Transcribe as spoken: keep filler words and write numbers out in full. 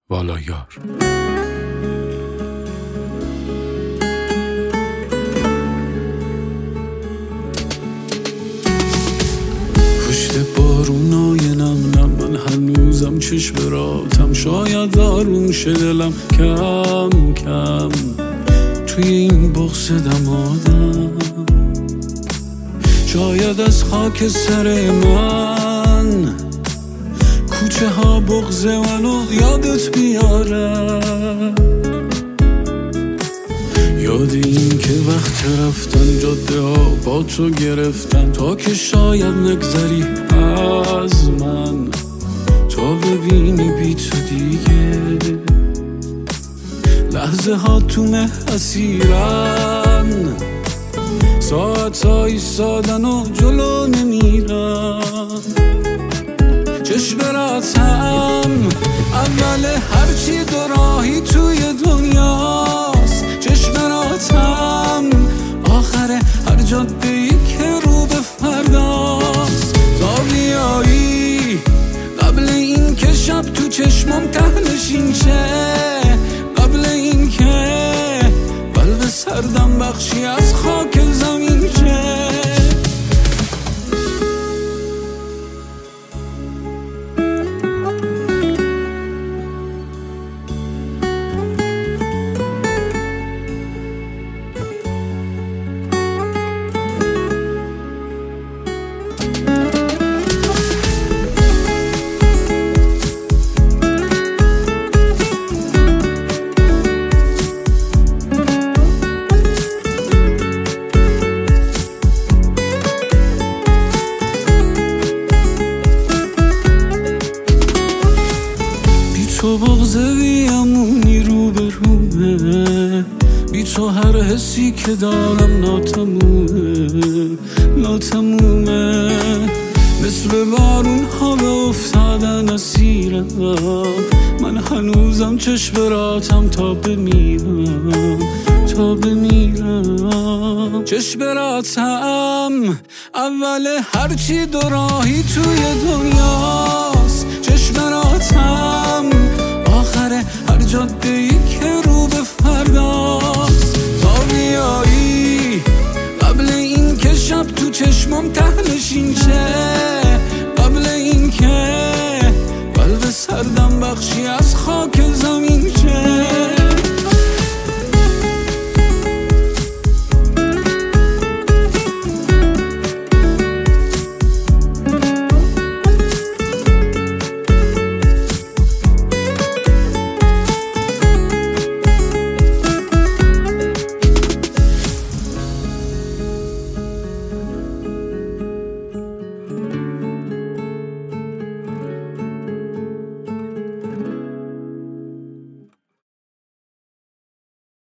والایار. پشت بارونای نم نم من هنوزم چشم راتم، شاید آروم شه دلم کم کم توی این بغض دمادم. شاید از خاک سر من کوچه ها بغض منو یادت بیارم، یاد این که وقت رفتن جاده ها با تو گرفتن، تا که شاید نگذری از من، تا ببینی بی تو دیگه لحظه ها تو مه اسیرن، ساعت ها ایستادن و جلو نمیرن. چشم راتم اول هرچی دو راهی توی دنیاست، چشم راتم آخر هر جاده ای که رو به فرداست. تا بیایی قبل این که شب تو چشمم تهنشین شه، قبل این که قلب سردم بخشی از خاک زمین شه. تو بغض بیامونی رو به رومه، بی تو هر حسی که دارم ناتمومه ناتمومه. مثل بارون ها به افتادن اسیرم، من هنوزم چشم راتم تا بمیرم تا بمیرم. چشم راتم اول هرچی دو راهی توی دنیاست، چشم راتم آخر هر جاده ای که رو به فرداست. تا بیایی قبل این که شب تو چشمم تهنشین شه، قبل این که قلب سردم بخشی از خاک